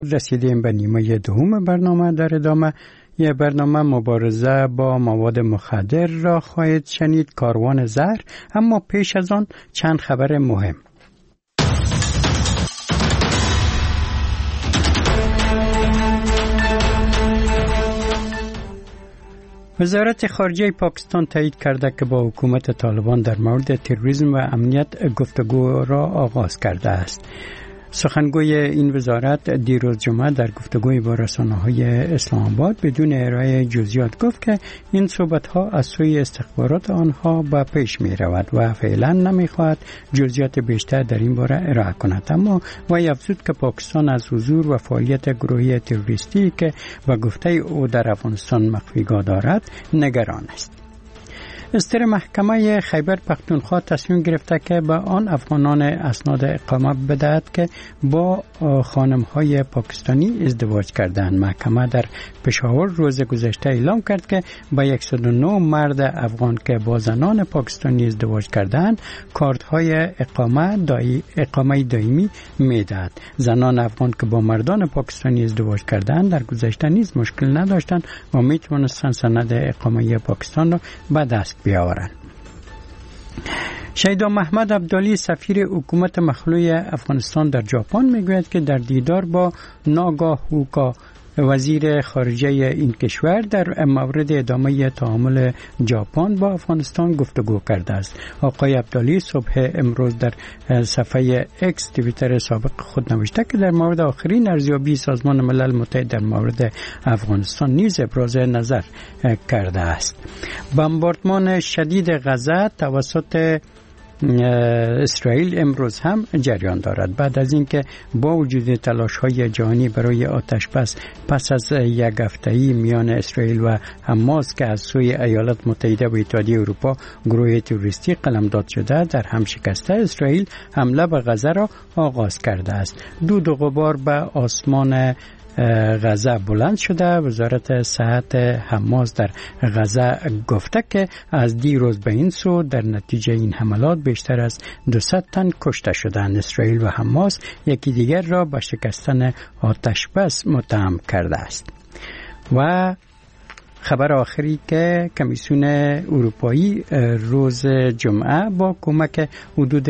رسیدیم به نیمه دوم برنامه. در ادامه یه برنامه مبارزه با مواد مخدر را خواهید شنید، کاروان زهر. اما پیش از آن چند خبر مهم. وزارت خارجه پاکستان تایید کرده که با حکومت طالبان در مورد تروریسم و امنیت گفتگو را آغاز کرده است. سخنگوی این وزارت دیروز جمعه در گفتگوی با رسانه‌های اسلام آباد بدون ارائه جزئیات گفت که این صحبت‌ها از سوی استخبارات آنها به پیش می‌رود و فعلا نمی‌خواهد جزئیات بیشتر در این باره ارائه کند. اما وی افزود که پاکستان از حضور و فعالیت گروهی تروریستی که به گفته او در افغانستان مخفیگاه دارد نگران است. استر محکمه خیبر پختونخوا تصمیم گرفته که به آن افغانان اسناد اقامه بدهد که با خانم‌های پاکستانی ازدواج کردند. محکمه در پشاور روز گذشته اعلام کرد که با 109 مرد افغان که با زنان پاکستانی ازدواج کردند کارت‌های اقامه دائمی می‌دهد. زنان افغان که با مردان پاکستانی ازدواج کردند در گذشته نیز مشکل نداشتند و می‌توانستند سند اقامه پاکستان را به دست بیاورند. شیدا محمد عبدالی سفیر حکومت مخلوع افغانستان در ژاپن میگوید که در دیدار با ناگا هوکا وزیر خارجه این کشور در مورد ادامه تعامل ژاپن با افغانستان گفتگو کرده است. آقای عبدالی صبح امروز در صفحه اکس توییتر سابق خود نوشته که در مورد آخرین ارزیابی سازمان ملل متحد در مورد افغانستان نیز ابراز نظر کرده است. بمباردمان شدید غزه توسط اسرائیل امروز هم جریان دارد. بعد از اینکه با وجود تلاش‌های جهانی برای آتشبس پس از یک هفته‌ای میان اسرائیل و حماس که از سوی ایالات متحده و اتحادیه اروپا گروه تروریستی قلمداد شده در هم شکسته، اسرائیل حمله به غزه را آغاز کرده است. دود و غبار به آسمان غزه بلند شده. وزارت صحت حماس در غزه گفته که از دیروز به این سو در نتیجه این حملات بیشتر از 200 تن کشته شدند. اسرائیل و حماس یکی دیگر را به شکستن آتشبس متهم کرده است. و خبر آخری که کمیسیون اروپایی روز جمعه با کمک حدود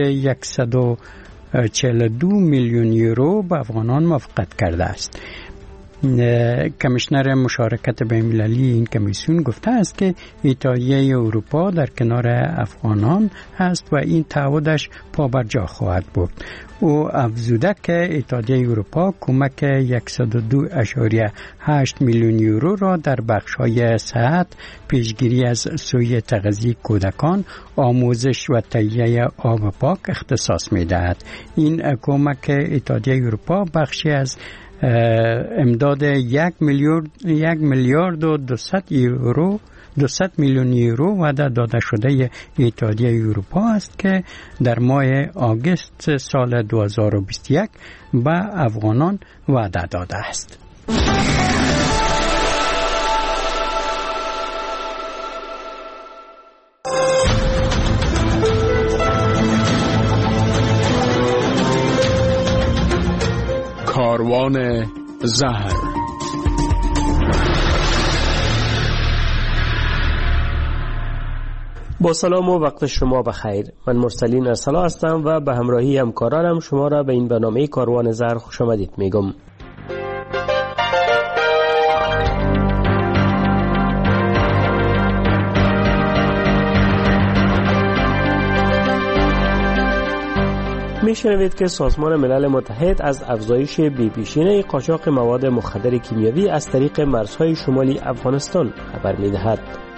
142 میلیون یورو به افغانان موافقت کرده است. کمیشنر مشارکت بین‌المللی این کمیسیون گفته است که اتحادیه اروپا در کنار افغانان است و این تعهدش پابرجا خواهد بود. او افزوده که اتحادیه اروپا کمک 102.8 میلیون یورو را در بخش‌های صحت، پیشگیری از سوء تغذیه کودکان، آموزش و تهیه آب پاک اختصاص می‌دهد. این کمک اتحادیه اروپا بخشی از امداد 1 میلیارد و 200 میلیون یورو وعده داده شده اتحادیه اروپا است که در ماه آگوست سال 2021 به افغانان وعده داده است. کاروان زهر. با سلام و وقت شما بخیر. من مرسلین ارسلا هستم و به همراهی همکارانم شما را به این برنامه کاروان زهر خوش آمدید میگم. میشنوید که سازمان ملل متحد از افزایش بی‌پیشینه قاچاق مواد مخدر کیمیایی از طریق مرزهای شمالی افغانستان خبر می‌دهد.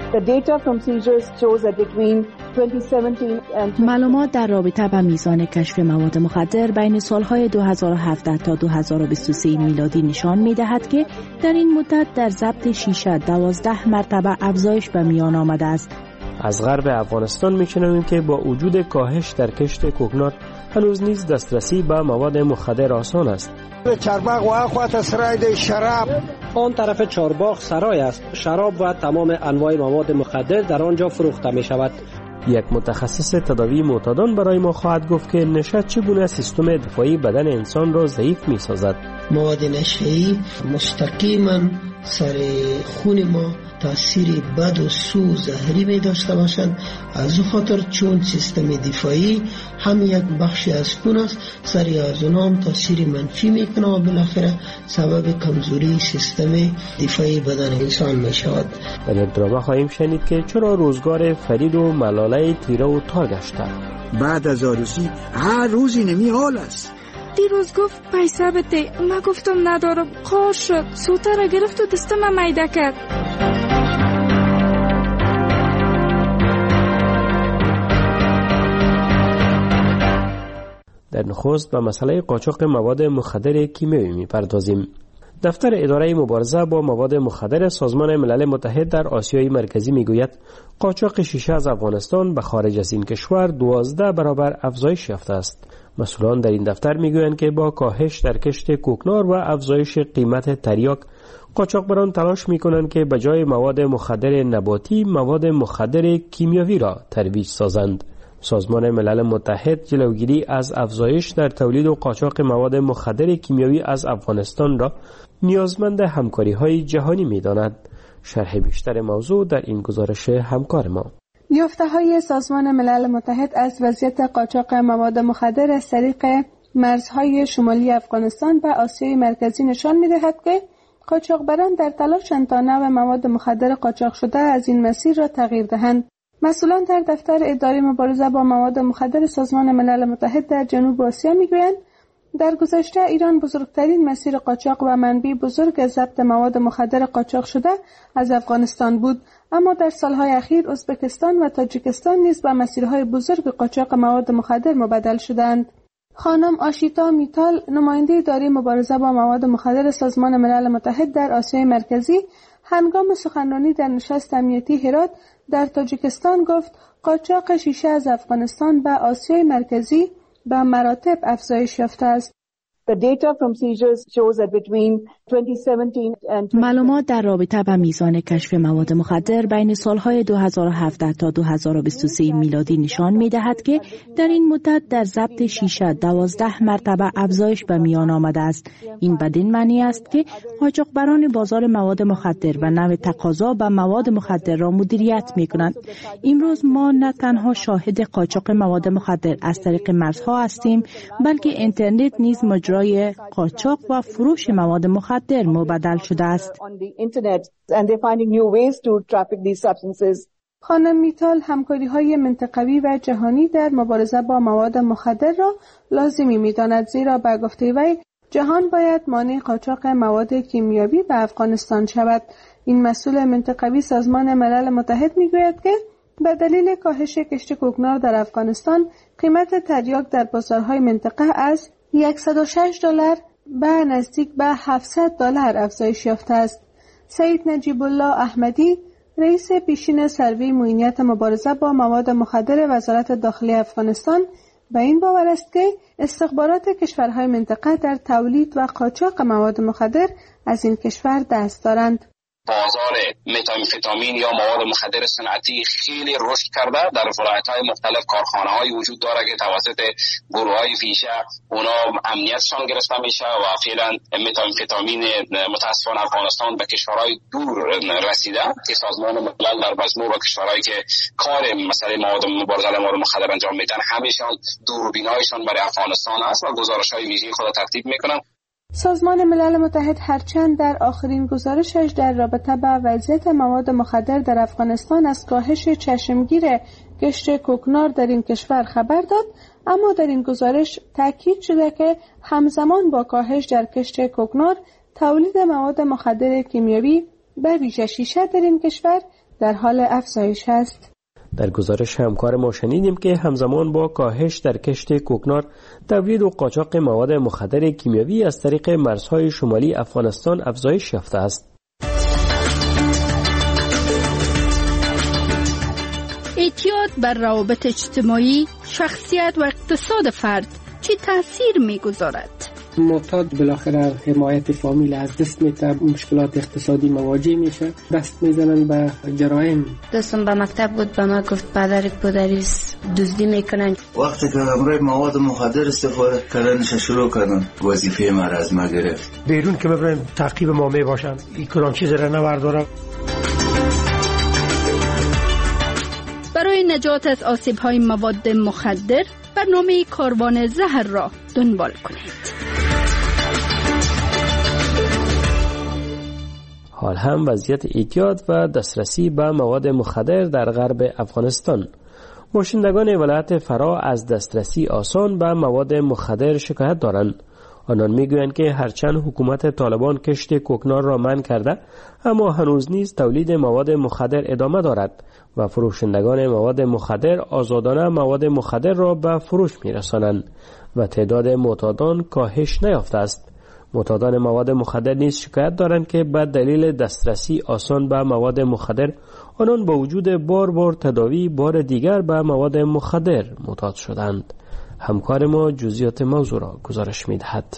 معلومات در رابطه با میزان کشف مواد مخدر بین سالهای 2017 تا 2023 میلادی نشان می‌دهد که در این مدت در ضبط شیشه 12 مرتبه افزایش به میان آمده است. از غرب افغانستان می‌شنویم که با وجود کاهش در کشت کوکنات هنوز نیز دسترسی به مواد مخدر آسان است. چارباغ و اخوات سرای شراب، آن طرف چارباغ سرای است. شراب و تمام انواع مواد مخدر در آنجا فروخته می شود. یک متخصص تداوی معتادان برای ما خواهد گفت که نشه چگونه سیستم دفاعی بدن انسان را ضعیف می سازد. مواد نشه‌ای مستقیما سر خون ما تاثیر بد و سو زهری می داشته باشند. از خاطر چون سیستم دفاعی هم یک بخشی از خون است، سری از اونام تاثیر منفی می کنه و بالاخره سبب کمزوری سیستم دفاعی بدن انسان می شود. در این درامه خواهیم شنید که چرا روزگار فرید و ملاله تیره و تار گشته. بعد از آرزی هر روزی نمی حال است. دیروز گفت پیسه بده، ما گفتم ندارم، خار شد، سوته را گرفت و دستم میده کرد. در نخست به مسئله قاچاق مواد مخدر کیمیایی می‌پردازیم. دفتر اداره مبارزه با مواد مخدر سازمان ملل متحد در آسیای مرکزی میگوید قاچاق شیشه از افغانستان به خارج از این کشور 12 برابر افزایش یافته است. مسئولان در این دفتر میگویند که با کاهش در کشت کوکنار و افزایش قیمت تریاک، قاچاقبران تلاش میکنند که به جای مواد مخدر نباتی مواد مخدر کیمیاوی را ترویج سازند. سازمان ملل متحد جلوگیری از افزایش در تولید و قاچاق مواد مخدر کیمیاوی از افغانستان را نیازمند همکاری‌های جهانی می‌داند. شرح بیشتر موضوع در این گزارش همکار ما. یافته‌های سازمان ملل متحد از وضعیت قاچاق مواد مخدر از طریق مرزهای شمالی افغانستان و آسیای مرکزی نشان می‌دهد که قاچاقبران در تلاشند تا نوع مواد مخدر قاچاق شده از این مسیر را تغییر دهند. مسئولان در دفتر اداره مبارزه با مواد مخدر سازمان ملل متحد در جنوب آسیا میگویند در گذشته ایران بزرگترین مسیر قاچاق و منبع بزرگ از ضبط مواد مخدر قاچاق شده از افغانستان بود، اما در سالهای اخیر ازبکستان و تاجیکستان نیز به مسیرهای بزرگ قاچاق مواد مخدر مبدل شدند. خانم آشیتا میتال، نماینده اداره مبارزه با مواد مخدر سازمان ملل متحد در آسیای مرکزی، هنگام سخنرانی در نشست امنیتی هرات در تاجیکستان گفت قاچاق شیشه از افغانستان به آسیای مرکزی به مراتب افزایش یافته است. معلومات در رابطه با میزان کشف مواد مخدر بین سالهای 2017 تا 2023 میلادی نشان می‌دهد که در این مدت در ضبط شیشه 12 مرتبه افزایش به میان آمده است. این بدین معنی است که قاچاقبران بازار مواد مخدر و نوع تقاضا به مواد مخدر را مدیریت می‌کنند. امروز ما نه تنها شاهد قاچاق مواد مخدر از طریق مرزها هستیم، بلکه اینترنت نیز مجرای قاچاق و فروش مواد مخدر مبدل شده است. خانم میتال همکاری‌های منطقوی و جهانی در مبارزه با مواد مخدر را لازمی می‌داند، زیرا به گفته وی جهان باید مانع قاچاق مواد کیمیاوی به افغانستان شود. این مسئول منطقوی سازمان ملل متحد میگوید که به دلیل کاهش کشت کوکنار در افغانستان قیمت تریاک در بازارهای منطقه از $106 به نزدیک به $700 افزایش یافته است. سید نجیب الله احمدی، رئیس پیشین سروی معینیت مبارزه با مواد مخدر وزارت داخلی افغانستان، به این باور است که استخبارات کشورهای منطقه در تولید و قاچاق مواد مخدر از این کشور دست دارند. بازار متامفتامین یا مواد مخدر صنعتی خیلی رشد کرده. در ولایت‌های مختلف کارخانه‌های وجود داره که توسط گروه‌های فیشه اونا امنیتشان گرفته میشه و فعلا متامفتامین متاسفانه افغانستان به کشورهای دور رسیده که سازمان ملل در مجموع با کشورهایی که کار مسئله مواد مبارزه با مواد مخدر انجام میدن همیشان دوربینایشان برای افغانستان است و گزارش‌های ویژه خود ترتیب میکنن. سازمان ملل متحد هرچند در آخرین گزارشش در رابطه با وضعیت مواد مخدر در افغانستان از کاهش چشمگیر کشت کوکنار در این کشور خبر داد، اما در این گزارش تاکید شده که همزمان با کاهش در کشت کوکنار، تولید مواد مخدر کیمیاوی به ویژه شیشه در این کشور در حال افزایش است. در گزارش همکار ما شنیدیم که همزمان با کاهش در کشت کوکنار، تولید و قاچاق مواد مخدر کیمیاوی از طریق مرزهای شمالی افغانستان افزایش یافته است. اعتیاد بر روابط اجتماعی، شخصیت و اقتصاد فرد چه تأثیر می‌گذارد؟ معتاد بالاخره حمایت فامیل از دست میده، مشکلات اقتصادی مواجه میشه، دست میزنن به جرایم. دوستم به مکتب بود، به ما گفت پدرت پدریست دزدی میکنن. وقتی که امروز مواد مخدر استفاده کردنش شروع کردن، وظیفه ما را از ما گرفت. بیرون که ببرن تعقیب ما میباشن، این کدام چیز را نبردارم. برای نجات از آسیب‌های مواد مخدر برنامه کاروان زهر را دنبال کنید. حال هم وضعیت اعتیاد و دسترسی به مواد مخدر در غرب افغانستان. باشندگان ولایت فرا از دسترسی آسان به مواد مخدر شکایت دارند. آنان میگویند که هرچند حکومت طالبان کشت کوکنار را منع کرده، اما هنوز نیز تولید مواد مخدر ادامه دارد و فروشندگان مواد مخدر آزادانه مواد مخدر را به فروش میرسانند و تعداد معتادان کاهش نیافته است. معتادان مواد مخدر نیز شکایت دارند که به دلیل دسترسی آسان به مواد مخدر آنان با وجود بار تداوی بار دیگر به مواد مخدر معتاد شدند. همکار ما جزئیات موضوع را گزارش می‌دهد.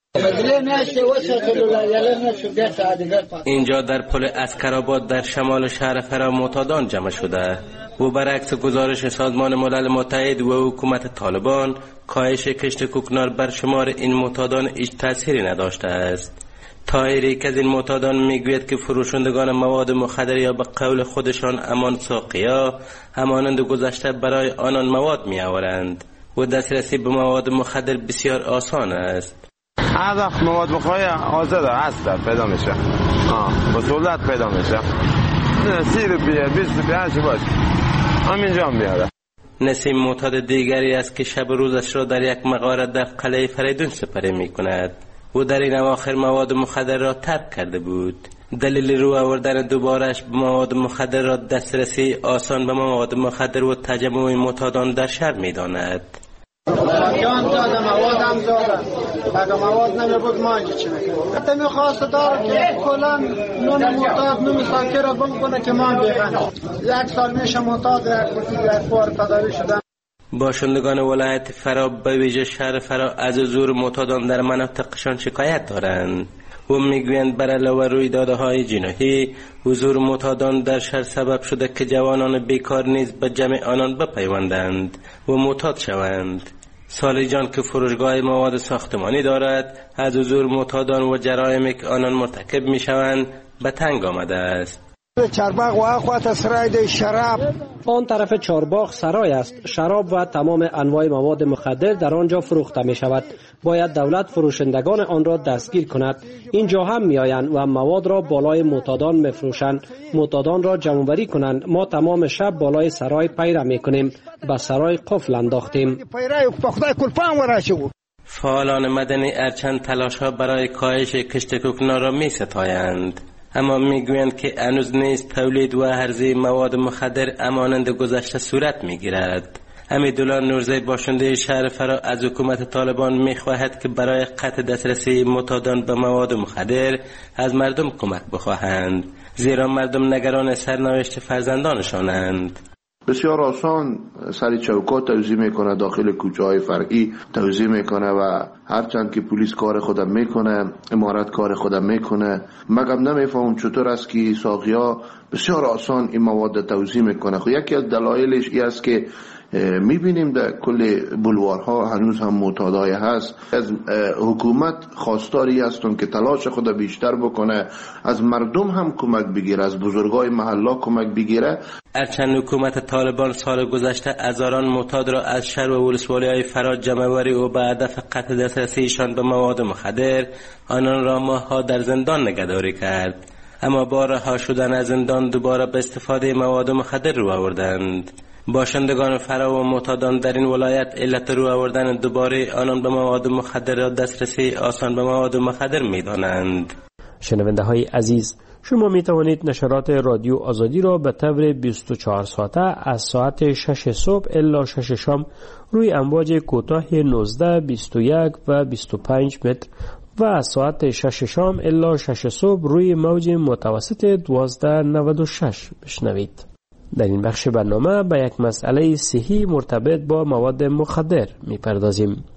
اینجا در پل عسکرآباد در شمال شهر فرا معتادان جمع شده و برعکس گزارش سازمان ملل متحد و حکومت طالبان، کاهش کشت کوکنار بر شمار این معتادان هیچ تأثیری نداشته است. طاهری که از این معتادان میگوید که فروشندگان مواد مخدر یا به قول خودشان همان ساقیا همانند گذشته برای آنان مواد میآورند و دسترسی به مواد مخدر بسیار آسان است. هر وقت مواد مخدر آزاد هست پیدا میشه، با سهولت پیدا میشه. 30 روپیه 20 روپیه هرچی باشه همینجا هم بیاره. نسیم معتاد دیگری است که شب روزش را در یک مغاره در قلعه فریدون سپری میکند و در این اواخر مواد مخدر را ترک کرده بود. دلیل رو آوردن دوبارش به مواد مخدر را دسترسی آسان به مواد مخدر و تجمع معتادان در شهر می‌داند. جان دادم مواد هم دادم، اگه مواد نمیبود ما اینجا چی میکنم؟ حتی میخواست دار که کلن نون معتاد نون ساکر را بم کنه که ما بیغن 1 سال میشه معتاد یک بار تداوی شدم. باشندگان ولایت فرا به ویژه شهر فرا از زور معتادان در مناطقشان شکایت دارند و میگویند بر علاوه رویدادهای جناحی حضور معتادان در شهر سبب شده که جوانان بیکار نیز به جمع آنان بپیوندند و معتاد شوند. سالی جان که فروشگاه مواد ساختمانی دارد از حضور معتادان و جرایمی که آنان مرتکب میشوند به تنگ آمده است. چارباغ و اخوات سرای شراب، آن طرف چارباغ سرای است. شراب و تمام انواع مواد مخدر در آنجا فروخته می شود. باید دولت فروشندگان آن را دستگیر کند. اینجا هم می آیند و مواد را بالای معتادان می فروشند. معتادان را جمع‌آوری کنند. ما تمام شب بالای سرای پیره می کنیم. به سرای قفل انداختیم. فعالان مدنی ارچند تلاش‌ها برای کاهش کشت کوکنار را می ستایند، اما میگویند که هنوز نیز تولید و عرضه مواد مخدر همانند گذشته صورت میگیرد. حمیدالله نورزی باشنده شهر فرا از حکومت طالبان میخواهد که برای قطع دسترسی معتادان به مواد مخدر از مردم کمک بخواهند، زیرا مردم نگران سرنوشت فرزندانشانند. بسیار آسان سری چوکات توزیع میکنه، داخل کوچه های فرعی توزیع میکنه و هرچند که پلیس کار خودم میکنه، امارت کار خودم میکنه، مگم نمیفهم چطور است که ساقیا بسیار آسان این مواد توزیع میکنه. خب یکی از دلایلش این است که میبینیم در کل بلوارها هنوز هم معتادای هست. از حکومت خواستاری هستن که تلاش خود بیشتر بکنه، از مردم هم کمک بگیره، از بزرگای محله کمک بگیره. هرچند حکومت طالبان سال گذشته هزاران معتاد را از شهر و ولسوالی‌های فرا جمع‌آوری و به هدف قطع دسترسیشان به مواد مخدر آنان را ماه‌ها در زندان نگهداری کرد، اما با رها شدن از زندان دوباره به استفاده مواد مخدر رو آوردند. باشندگان فرا و معتادان در این ولایت علت رو آوردن دوباره آنان به مواد مخدر را دسترسی آسان به مواد مخدر می‌دانند. شنونده های عزیز، شما می توانید نشرات رادیو آزادی را به طور 24 ساعته از ساعت 6 صبح الی 6 شام روی امواج کوتاه 19، 21 و 25 متر و از ساعت 6 شام الی 6 صبح روی موج متوسط 1296 بشنوید. در این بخش برنامه به یک مسئله صحی مرتبط با مواد مخدر می پردازیم.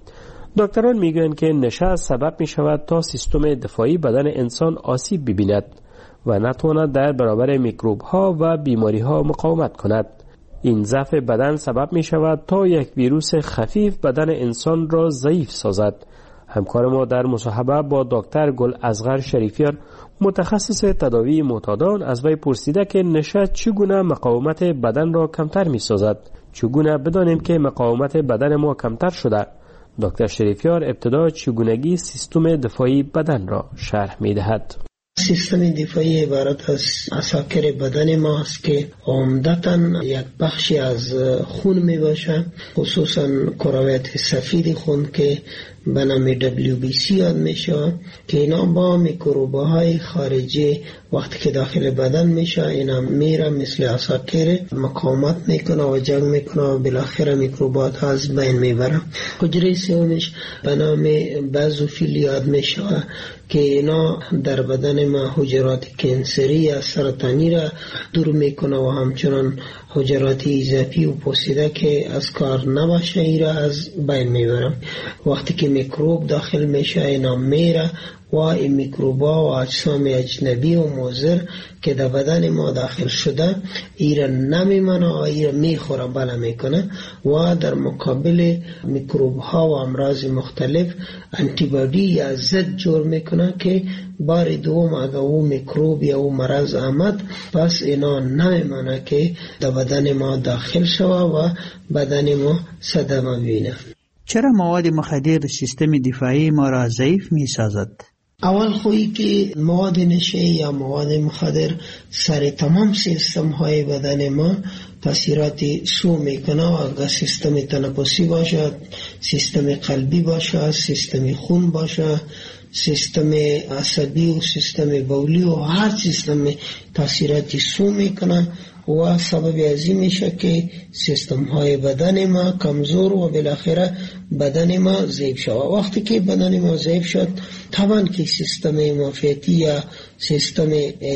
دکتران میگویند که نشه سبب می شود تا سیستم دفاعی بدن انسان آسیب ببیند و نتواند در برابر میکروب ها و بیماری ها مقاومت کند. این ضعف بدن سبب می شود تا یک ویروس خفیف بدن انسان را ضعیف سازد. همکار ما در مصاحبه با دکتر گل اصغر شریفیار متخصص تداوی معتادان از وی پرسیده که نشه چگونه مقاومت بدن را کمتر می سازد. چگونه بدانیم که مقاومت بدن ما کمتر شده؟ دکتر شریفیار ابتدا چگونگی سیستم دفاعی بدن را شرح می دهد. سیستم دفاعی عبارت از عساکر بدن ما است که عمدتاً یک بخشی از خون می باشه، خصوصاً کرویت سفید خون که به نام WBC یاد میشه، که اینا با میکروب‌های خارجی وقتی که داخل بدن میشه اینا میره مثل عساکر مقاومت میکنه و جنگ میکنه و بالاخره میکروبات از بین میبره. حجره سومش به نام بازوفیل یاد میشه که اینا در بدن ما حجرات کانسری یا سرطانی را دور میکنه و همچنان حجرات اضافی و پوسیده که از کار نباشه ای را از بین میبره. وقتی که میکروب داخل میشه اینا میره و این میکروبا و اجسام اجنبی و مضر که در بدن ما داخل شده ایره نمیمانه و ایره میخوره بله میکنه و در مقابل میکروب ها و امراض مختلف انتیبادی یا ضد جور میکنه که بار دوم اگر او میکروب یا او مرض آمد پس اینا نمیمانه که در بدن ما داخل شوه و بدن ما صدمه بینه. چرا مواد مخدر سیستم دفاعی ما را ضعیف می سازد؟ اول خویی که مواد نشه یا مواد مخدر سر تمام سیستم های بدن ما تاثیرات سو میکنه و اگر سیستم تنفسی باشه، سیستم قلبی باشه، سیستم خون باشه، سیستم عصبی و سیستم بولی و هر سیستم تاثیرات سو میکنه و سبب ازی میشه که سیستم های بدن ما کمزور و بالاخره بدن ما ضعیف شد. وقتی که بدن ما ضعیف شد طبعا که سیستم مناعتی یا سیستم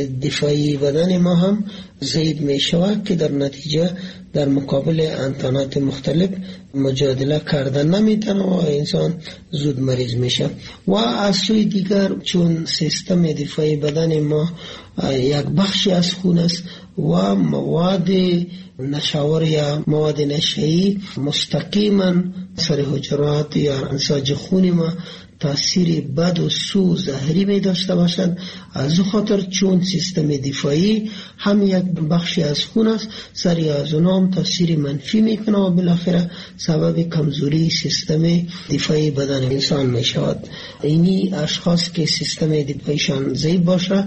دفاعی بدن ما هم ضعیف میشه که در نتیجه در مقابل انتانات مختلف مجادله کردن نمیتونه و انسان زود مریض میشه. و از سوی دیگر چون سیستم دفاعی بدن ما یک بخشی از خون است و مواد نشاور یا مواد نشئی مستقیما سر حجرات یا انساج خون ما تاثیر بد و سو زهری می داشته باشند. از خاطر چون سیستم دفاعی هم یک بخشی از خون است سری از اونام تاثیر منفی میکنه و بالاخره سبب کمزوری سیستم دفاعی بدن انسان می شود. اینی اشخاص که سیستم دفاعیشان ضعیف باشه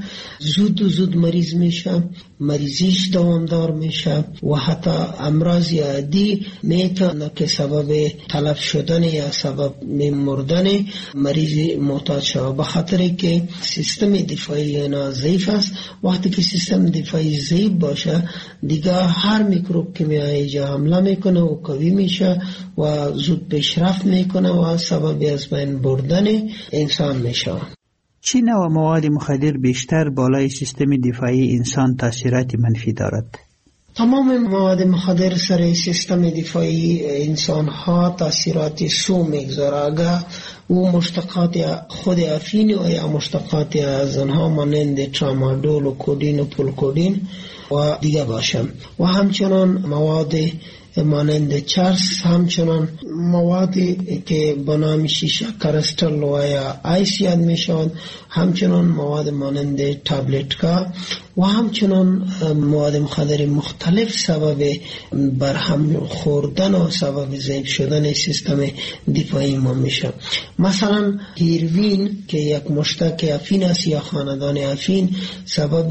زود مریض میشه، مریضیش دوامدار میشه و حتی امراض عادی میتونه که سبب تلف شدن یا سبب مردن مریض معتاد شود، به خاطر که سیستم دفاعی اینا ضعیف است. وقتی که سیستم دفاعی ضعیف باشه دیگه هر میکروب که میاد جا حمله میکنه و قوی میشه و زود پیشرفت میکنه و سبب از بین بردن انسان میشه. چی نوع مواد مخدر بیشتر بالای سیستم دفاعی انسان تاثیرات منفی دارد؟ تمام مواد مخدر سر سیستم دفاعی انسان ها تاثیرات سو میگذاره. اگر او مشتقات خود افین و یا مشتقات از آنها مانند ترامادول و کودین و پولکودین و دیگه باشه و همچنان مواد مانند چرس، همچنان موادی که به نام شیشه کرستل و یا آیس یاد میشوند، همچنان مواد مانند تابلتکا و همچنان مواد مخدر مختلف سبب برهم خوردن و سبب ضعیف شدن سیستم دفاعی ما میشه. مثلا هیروین که یک مشتق افین است یا خاندان افین سبب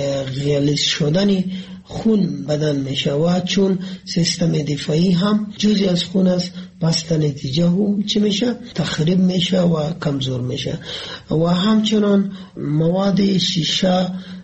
غلیظ شدن خون بدن میشه و چون سیستم دفاعی هم جزئی از خون است پس در نتیجه هم چی میشه؟ تخریب میشه و کمزور میشه. و همچنان مواد شیشه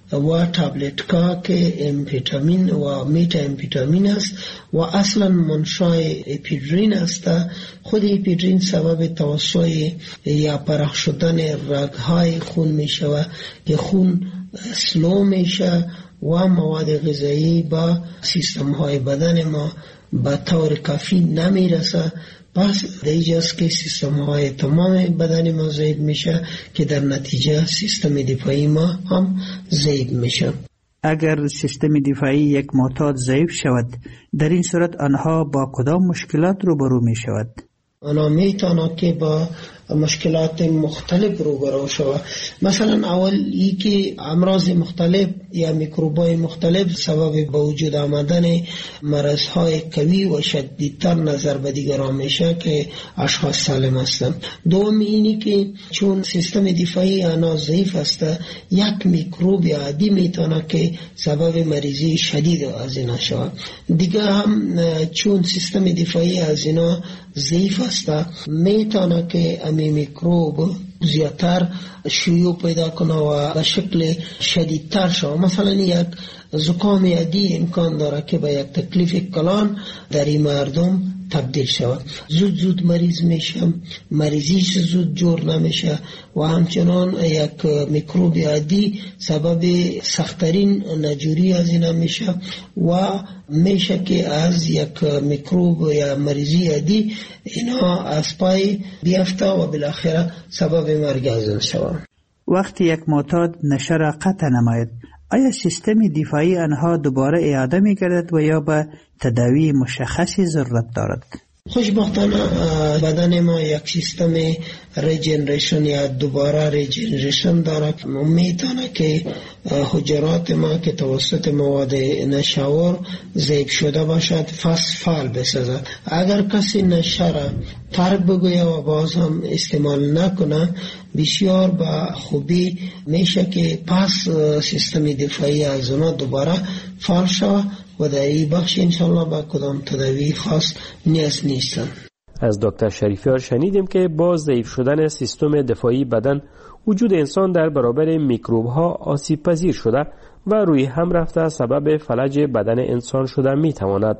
و تابلتکا که امفیتامین و میتا امفیتامین است و اصلا منشای اپیدرین است. خود اپیدرین سبب توسع یا پرخ شدن رگهای خون میشه و که خون سلو میشه و مواد غذایی با سیستم های بدن ما به طور کافی نمیرسه. پس در اینجاست که سیستم های تمام بدن ما ضعیف میشه که در نتیجه سیستم دفاعی ما هم ضعیف میشه. اگر سیستم دفاعی یک معتاد ضعیف شود، در این صورت آنها با کدام مشکلات روبرو می شود؟ آنها میتونه که با مشکلات مختلف روبرو شود. مثلا اول ای که امراض مختلف یا میکروبای مختلف سبب به وجود آمدن مرضهای قوی و شدیدتر نظر به دیگران میشه که اشخاص سالم هستند. دوم اینی که چون سیستم دفاعی آنها ضعیف است، یک میکروب عادی میتونه که سبب مریضی شدید از اینا شود. دیگه هم چون سیستم دفاعی از اینا ضعیف است، میتونه که امی میکروب زیادتر شیوع پیدا کنه و به شکل شدیدتر شود. مثلا یک زکام عادی امکان داره که به یک تکلیف کلان در این مردم تبدیل شود. زود مریض میشه، مریضیش زود جور نمیشه و همچنان یک میکروب عادی سبب سختترین نجوری از اینا میشه و میشه که از یک میکروب یا مریضی عادی اینا از پای بیفته و بالاخره سبب مرگ از اون شود. وقتی یک معتاد نشه را قطع نماید، آیا سیستم دفاعی آنها دوباره اعاده می گردد و یا به تداوی مشخصی ضرورت دارد؟ خوشبختانه بدن ما یک سیستم ریجنریشن یا دوباره ریجنریشن دارد. میتونه که حجرات ما که توسط مواد نشاور ضعیف شده باشد فعال بسازد. اگر کسی نشه را ترک بگویه و باز هم استعمال نکنه، بسیار با خوبی میشه که پس سیستم دفاعی از اونا دوباره فعال شود و در این بخش انشالله با کدام تداوی خاص نیاز نیستن. از دکتر شریفیار شنیدیم که با ضعیف شدن سیستم دفاعی بدن، وجود انسان در برابر میکروب ها آسیب پذیر شده و روی هم رفته سبب فلج بدن انسان شده می تواند.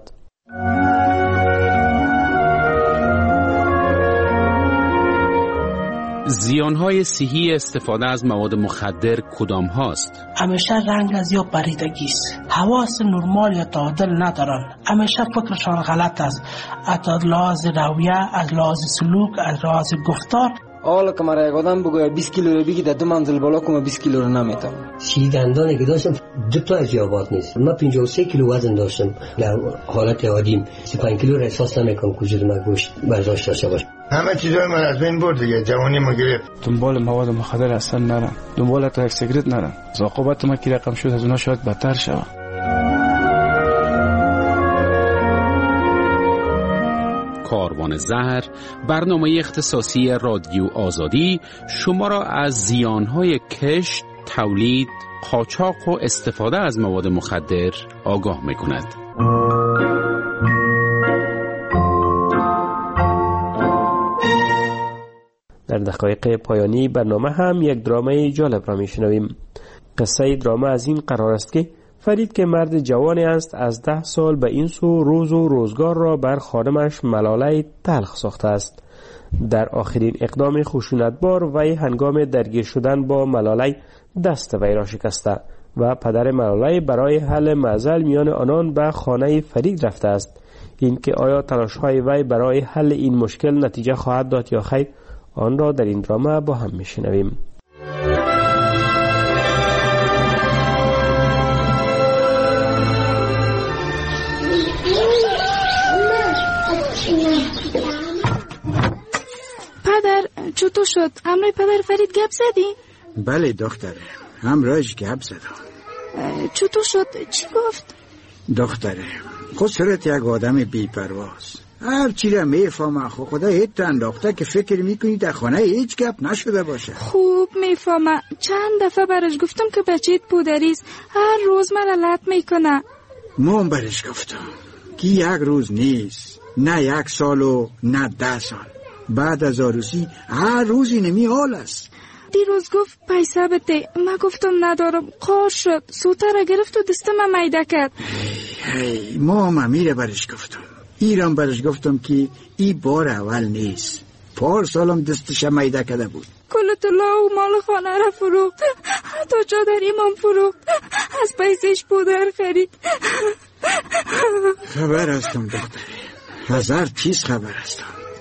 زیانهای صحی استفاده از مواد مخدر کدام هاست؟ همیشه رنگ از یا پریدگی است، حواس نرمال یا تعادل ندارن، همیشه فکرشان غلط است، از لحاظ رویه، از لحاظ سلوک، از لحاظ گفتار. حالا که مرا یک آدم بگوید 20 کیلو رو بگی در 2 منزل بالا کنم 20 کیلو رو نمیتونم. سی دندانی که داشتم 2 تا از جوابات نیست. من 53 کیلو وزن داشتم در حالت عادیم. 35 کیلو را احساس نمیکنم که وجود من گوشت برداشت داشته باشه. همه چیزای من از بین برد دیگه، جوانی ما گرفت. دنبال مواد مخدر اصلا نرم، دنبال تا یک سیگرت نرم. عاقبت ما که رقم شد از اونها شاید بدتر شود. کاروان زهر، برنامه اختصاصی رادیو آزادی شما را از زیانهای کشت، تولید، قاچاق و استفاده از مواد مخدر آگاه می‌کند. در دقایق پایانی برنامه هم یک درامای جالب را میشنویم. قصه درامه از این قرار است که فرید که مرد جوانی است، از 10 سال به این سو روز و روزگار را بر خانمش ملاله تلخ ساخته است. در آخرین اقدام خشونتبار وی هنگام درگیر شدن با ملاله دست وی را شکسته و پدر ملاله برای حل معضل میان آنان به خانه فرید رفته است. این که آیا تلاش‌های وی برای حل این مشکل نتیجه خواهد داد یا خیر، آن را در این درامه با هم میشنویم. پدر چطور شد؟ همراه پدر فرید گپ زدی؟ بله دختر، همراهش گپ زدم. چطور شد؟ چی گفت؟ دختره خود صورت یک آدم بی‌پرواز، هر چی را میفهمه. خدا هیت انداخته که فکر میکنی در خانه هیچ گپ نشده باشه. خوب میفهمه. چند دفعه برش گفتم که بچه‌ت پودریست، هر روز مرا لط میکنه. من برش گفتم که یک روز نیست، نه 1 سال و نه 10 سال. بعد از عروسی هر روزی نمی حال است. دیروز گفت پیسه بده، من گفتم ندارم، قار شد، سوته را گرفت و دست من میده کرد. ما میره برش گفتم، ایران برش گفتم که این بار اول نیست، 4 سالم دستش میده کرده بود. کل طلا و مال خانه را فروخت، حتی چادری من فروخت، از پیسش پودر خرید. خبر هستم دختری، 1000 چیز خبر هستم.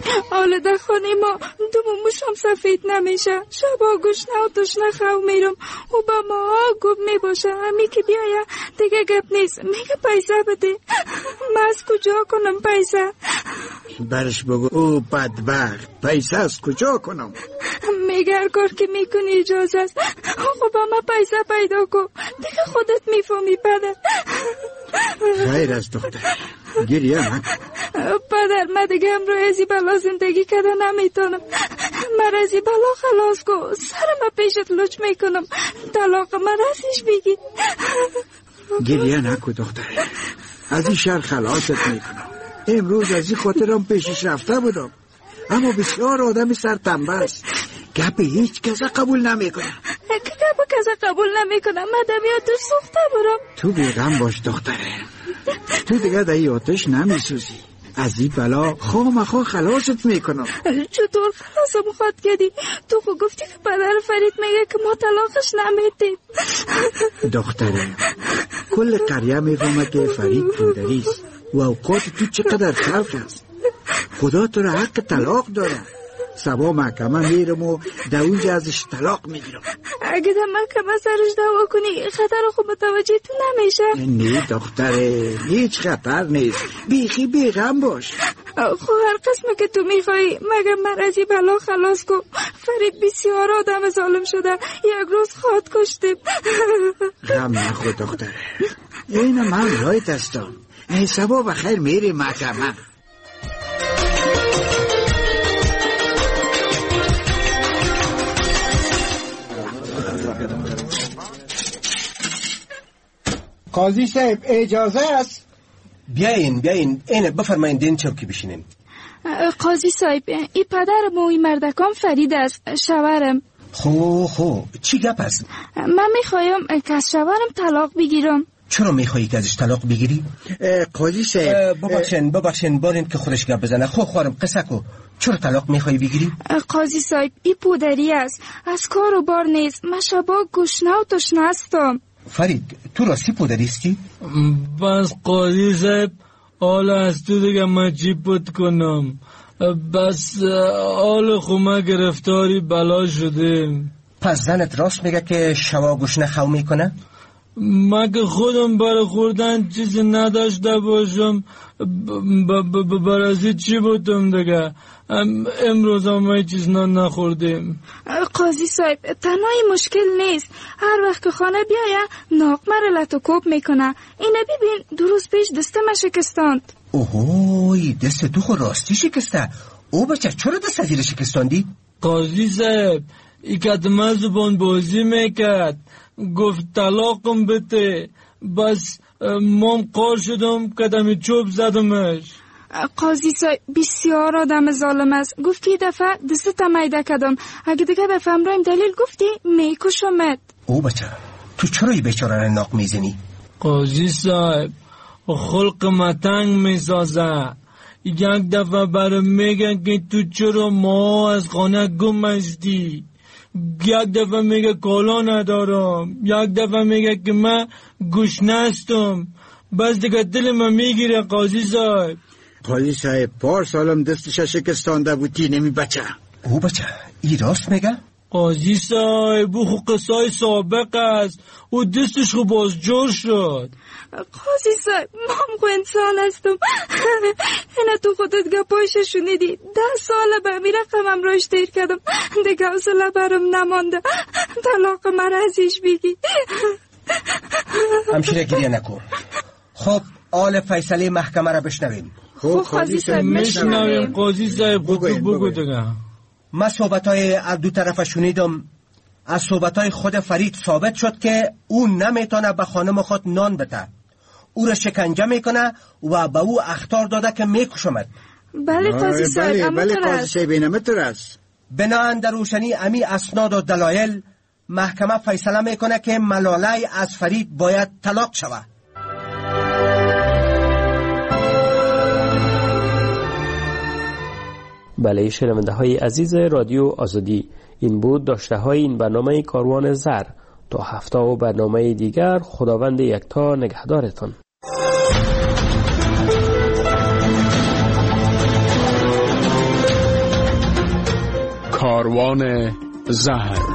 حالا در خانه ما دوم موشم سفید نمیشه. شبا گشنه و تشنه خو میرم و با ما گفت میباشه همی که بیایه دیگه گپ نیست. میگه پیسه بده. من از کجا کنم پیسه؟ برش بگو او بدبخت پیسه از کجا کنم؟ میگه هر کار که میکنی اجازه است. خب ما پیسه پیدا کن دیگه خودت میفهمی پدر. خیر از دختر گریه نکن. پدر من دیگه امروز ازی بلا زندگی کده نمیتونم. من ازی بلا خلاص کن. سر من پیشت لچ میکنم. طلاق من ازیش بگی. گریه نکن دختر. از این شر خلاصت میکنم. امروز از این خاطرم پیشش رفته بودم اما بسیار آدم سرتنبه است. گپ هیچ کسی قبول نمیکنه. گپ کسی قبول نمیکنه. من دمیاتش سوخته برم. تو بیغم باش دختره. تو دیگه در آتش نمیسوزی. از این بلا خواه خلاصت میکنم. چطور خلاصم خواهد کردی؟ تو خود گفتی که پدر فرید میگه که ما طلاقش نمیدیم. دختره کل قریه میفهمه که فرید پودریست و اوقات تو چقدر تلخ است. خدا تو را حق طلاق داره. سبا محکمه میرم و در اونجا ازش طلاق میگیرم. اگه در محکمه سرش دعوا کنی خطر خود متوجه تو نمیشه؟ نه دختره هیچ خطر نیست. بیخی بیغم باش. خب هر قسمه که تو میخوایی مگر من از این بلا خلاص کن. فرید بسیار آدم ظالم شده. یک روز خود کشتیم. غم نخور دختره. این من رایت هستم. این سبا بخیر میری محکمه. قاضی صاحب اجازه است؟ بیاین اینه بفرمایید این چوکی بشینیم. قاضی صاحب این پدر موی مردکان فرید است شوهرم. خو چی گپ است؟ من میخوایم که از شوهرم طلاق بگیرم. چرا میخوایی که ازش طلاق بگیری؟ قاضی صاحب ببخشین بارین که خودش گپ بزنه. خوارم قصه کو. چرا طلاق میخوایی بگیری؟ قاضی صاحب این پودری است. از کار و بار نیست. من شبا گشنه و تشنه هستم. فرید تو راستی پودریستی؟ بس قاضی صاحب حال از تو دیگه من چی پود کنم. بس حال خومه گرفتاری بلا شده. پس زنت راست میگه که شوا گشنه خو میکنه؟ مگه خودم برای خوردن چیزی نداشته باشم برازی چی بودم دیگه. امروز هم چیز نخوردیم. قاضی صاحب تنهایی مشکل نیست. هر وقت که خانه بیایه ناق مره لطوکوب میکنه. اینه ببین دو روز پیش دسته ما شکستاند. اوهوی دست تو خود راستی شکسته. او بچه چرا دست زیر شکستاندی؟ قاضی صاحب ای کدمه زبان بازی میکرد. گفت طلاقم بده. بس مام قار شدم کدمی چوب زدمش. قاضی صاحب بسیار آدم ظالم است. گفتی دفعه دست میده کدم. اگه دیگه بفهم رایم دلیل گفتی میکشمت. او بچه تو چرا ای بیچاره را ناق میزنی؟ قاضی صاحب خلق متنگ میسازه. یک دفعه برام میگن که تو چرا ما از خانه گم هستی. یک دفعه میگه کالا ندارم. یک دفعه میگه که من گشنه هستم. بس دیگه دل من میگیره قاضی صاحب. قاضی صاحب پارسالم دستش شکستانده بودی نمی بچه. او بچه ای راست میگه؟ قاضی صاحب او خو قصای سابق است. او دستش خو باز جور شد. قاضی صاحب من خو انسان هستم. اینه تو خودت گپایش شنیدی. 10 ساله به امیر رقمم راش دیر کردم. دیگه حوصله برم نمانده. طلاق مرا ازیش بگی. همشیره گریه نکن. خب آل فیصله محکمه را بشنویم. خب قاضی صاحب میشنویم. قاضی صاحب بگو دیگه. من صحبتای از دو طرف شنیدم. از صحبتای خود فرید ثابت شد که او نمیتونه به خانم خود نان بده. او را شکنجه میکنه و به او اخطار داده که میکشمد. بله قاضی صاحب بله قاضی صاحب اینمتر است. بناهن در روشنی امی اسناد و دلایل محکمه فیصله میکنه که ملاله از فرید باید طلاق شود. بله شنونده های عزیز رادیو آزادی، این بود داشته های این برنامه کاروان زر. تا هفته و برنامه دیگر خداوند یکتا نگهدارتان. کاروان زهر.